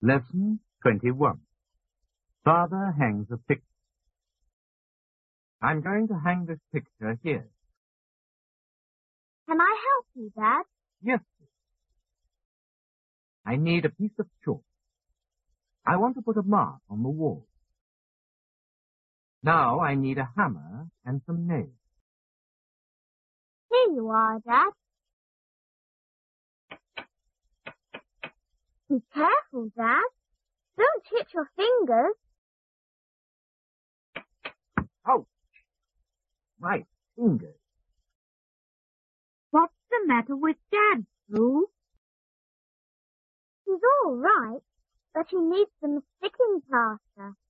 Lesson 21. Father hangs a picture. I'm going to hang this picture here. Can I help you, Dad? Yes, please. I need a piece of chalk. I want to put a mark on the wall. Now I need a hammer and some nails. Here you are, Dad. Be careful, Dad. Don't hit your fingers. Ouch! My fingers. What's the matter with Dad, Blue? He's all right, but he needs some sticking plaster.